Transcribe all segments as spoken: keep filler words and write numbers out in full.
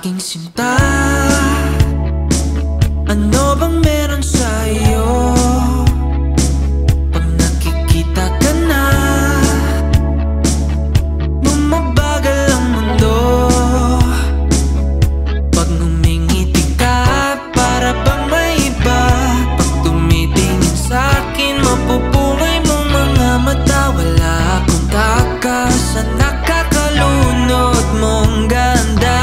Aking sinta, ano bang meron sa'yo? Pag nakikita ka na, bumabagal ang mundo. Pag ngumingiti ka, para bang may iba. Pag tumitingin sa'kin, mapupungay mong mga mata. Wala akong takas sa nakakalunod mong ganda.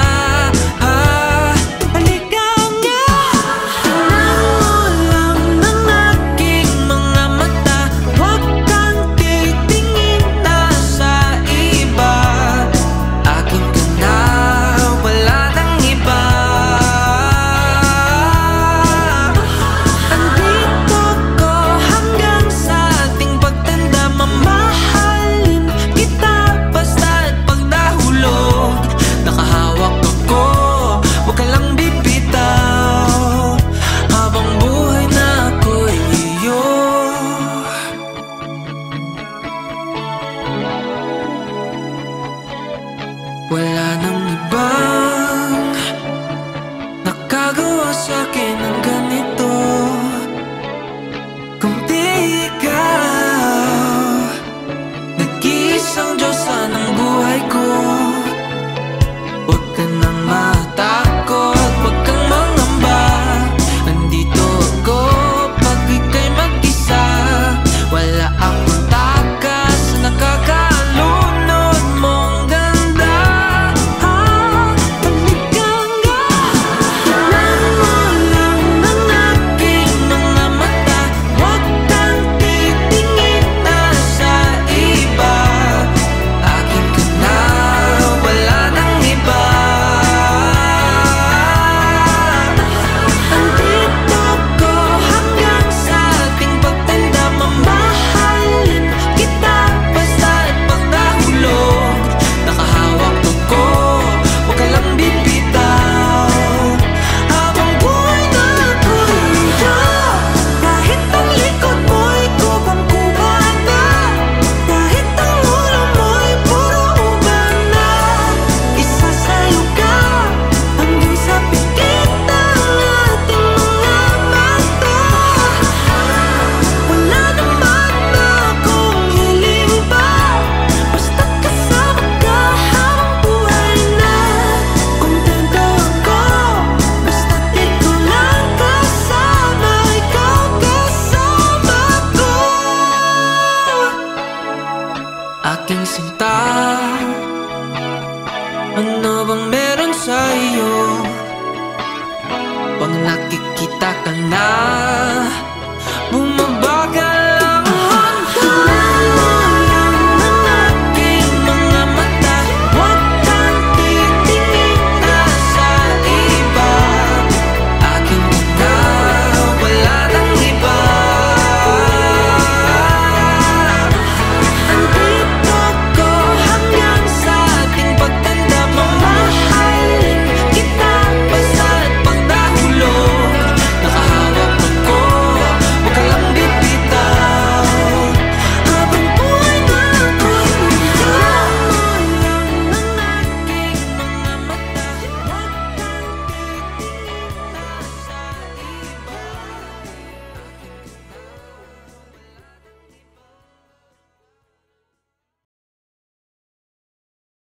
Wala nang ibang nakagawa sa'kin ng ganito, kundi ikaw. Nag-iisang Diyosa ng buhay ko. Huwag ka nang matakot, huwag kang mangamba. Andito ako pag ika'y mag-isa. Wala akong takas na nakakalunod mong ganda. Aking sinta,